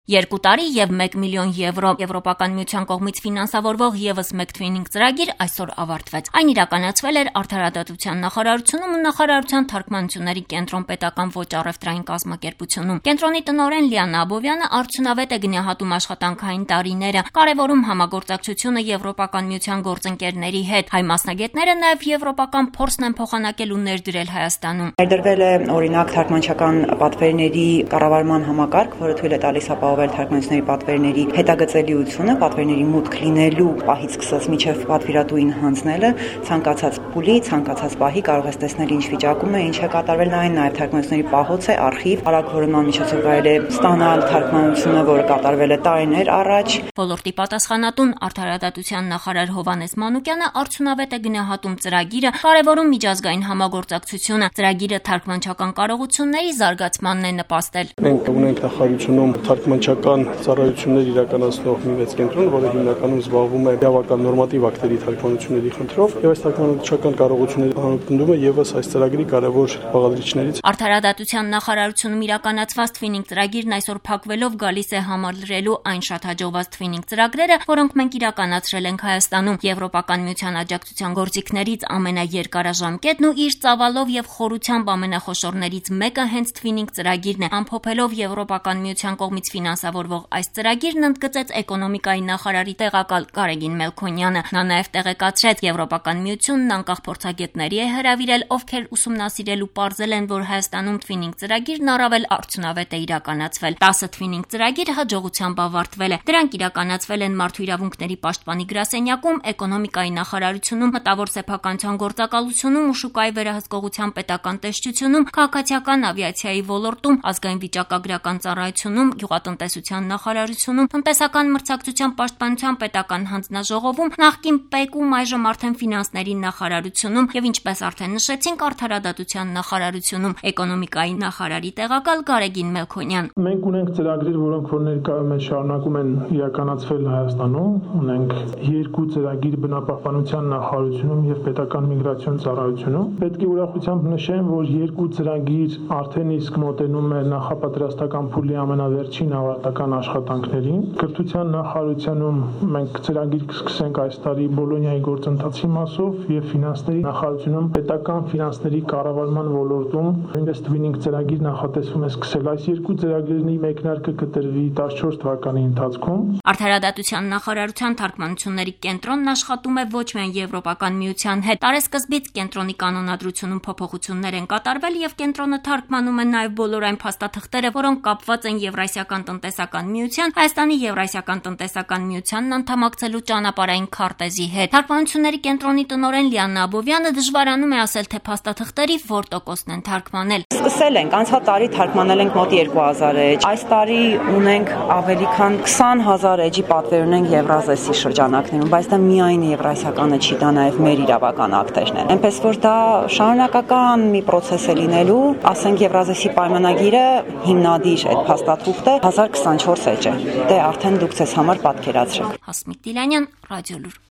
2 տարի եւ 1 միլիոն եվրո Եվրոպական միության կողմից ֆինանսավորվող եւս մեկ թվինինգ ծրագիր այսօր ավարտվեց։ Այն իրականացվել էր Արդարադատության նախարարությունում ու նախարարության թարգմանությունների կենտրոն պետական ոչ առևտրային կազմակերպությունում։ Կենտրոնի տնօրեն Լիանա Աբովյանը արդյունավետ է գնահատում աշխատանքային տարիները, կարևորում համագործակցությունը Եվրոպական միության գործընկերների հետ։ Հայ մասնագետները նաեւ եվրոպական փորձն են փոխանակել ու ներդրել Հայաստանում։ Ներդրվել է օրինակ թարգմանչական պատվերների կառավարման համակարգ, որը թույլ է տալիս ապահովել թարգմանիչների պատվերների հետագծելիությունը, պատվերների մուտք լինելու պահից սկսած մինչև պատվիրատուին հանձնելը, ցանկացած փուլի, ցանկացած պահի կարող է տեսնել ինչ վիճակում է, ինչ է կատարվել, նաեւ թարգմանիչների պահոց է, արխիվ, արագորոնման միջոցով կարելի է ստանալ թարգմանությունը, որը կատարվել է տարիներ առաջ։ Ոլորտի պատասխանատուն Արդարադատության նախարար Հովհաննես Մանուկյանը արդյունավետ է գնահատում ծրագիրը, կարևորում միջազգային համագործակցությունը։ Ծրագիրը թարգմանչական կարողությունների զարգացմանն է նպաստել։ Մենք ունենք նախարարությունում թարգմանչական ծառայություններ իրականացնող մի մեծ կենտրոն, որը հիմնականում զբաղվում է իրավական նորմատիվ ակտերի թարգմանությունների խնդրով, եւ այս թարգմանչական կարողությունների համակարգումը եւս այս ծրագրի կարևոր բաղադրիչներից։ Արդարադատության նախարարությունում իրականացված թվինինգ ծրագիրն այսօր փակվելով գալիս է համալրելու այն շատ հաջողված թվինինգ ծրագրերը, որոնք մենք իրականացրել ենք Հայաստանում։ Եվրոպական միության աջակցության գործիքներից ամենաերկարաժամկետն ու իր ծավալով եւ խորությամբ ամենախոշորներից մեկը հենց թվինինգ ծրագիրն է։ Ամփոփելով Եվրոպական միության կողմից ֆինանսավորվող այս ծրագիրն ընդգծեց էկոնոմիկայի նախարարի տեղակալ Գարեգին Մելքոնյանը։ Նա նաև տեղեկացրեց, Եվրոպական միությունն անկախ փորձագետների է հրավիրել, ովքեր ուսումնասիրել ու պարզել են, որ Հայաստանում թվինինգ ծրագիրն առավել արդյունավետ է իրականացվել։ 10 թվինինգ ծրագիր հաջողությամբ ավարտվել է։ Դրանք իրականացվել են Մարդու իրավունքների պաշտպանի գրասենյակում, էկոնոմիկայի նախարարությունում, մտավոր սեփականության գործակալությունում ու շուկայի վերահսկողության պետական տեսչությունում, քաղաքացիական ավիացիայի ոլորտում, ազգային վիճակագրական ծառայությունում, գյուղատնտեսության նախարարությունում, տնտեսական մրցակցության պաշտպանության պետական հանձնաժողովում, նախկին ՊԵԿ-ում, այժմ արդեն ֆինանսների նախարարությունում եւ ինչպես արդեն նշեցինք, Արդարադատության նախարարությունում, էկոնոմիկայի նախարարի տեղակալ Գարեգին Մելքոնյան։ Մենք ունենք ծրագրեր, որոնք որ ներկայում շարունակում են իրականացվել Հայաստանում։ Ունենք 2 ծրագիր բնապահպանության նախարարությունում եւ պետական միգրացիոն ծառայությունում։ Պետք է ուրախությամբ նշեմ, որ 2 ծրագիր արդեն իսկ մոտենում է նախապատրաստական փուլի ամենավերջին ավարտական աշխատանքներին։ Կրթության նախարարությունում մենք ծրագիր կսկսենք այս տարի Բոլոնիայի գործընթացի մասով եւ ֆինանսների նախարարությունում պետական ֆինանսների կառավարման ոլորտում նույնպես թվինինգ ծրագիր նախատեսվում է սկսել։ Այս 2 ծրագրերի մեկնարկը կտրվի 14 թվականի ընթացքում։ Արդարադատության նախարարության թարգմանությունների կենտրոնն աշխատում է ոչ միայն Եվրոպական միության հետ։ Տարեսկզբից կենտրոնի կանոնադրությունում փոփոխություններ են կատարվել եւ կենտրոնը թարգմանում է նաեւ բոլոր այն փաստաթղթերը, որոնք կապված են Եվրասիական տնտեսական միության, Հայաստանի Եվրասիական տնտեսական միությանն անդամակցելու ճանապարհային քարտեզի հետ։ Թարգմանությունների կենտրոնի տնօրեն Լիանա Աբովյանը դժվարանում է ասել, թե փաստաթղթերի որ տոկոսն են թարգմանել։ Սկսել ենք, անցյալ տարի թարգմանել ենք մոտ 2000 էջ։ Այս տարի ունենք ավելի քան 20000 էջի պատվեր ունենք Եվրազեսի շրջանակներում, բայց դա միայն Եվրասիականը չի, դա նաև մեր իրավական ակտերն են։ Այնպես որ դա շարունակական մի process է լինելու, ասենք Եվրազեսի պայմանագիրը հիմնադիր այդ փաստաթուղթը 1024 էջ է։ Դե արդեն դուք ցես համար պատկերացրեք։ Հասմիկ Դիլանյան, Ռադիոլուր։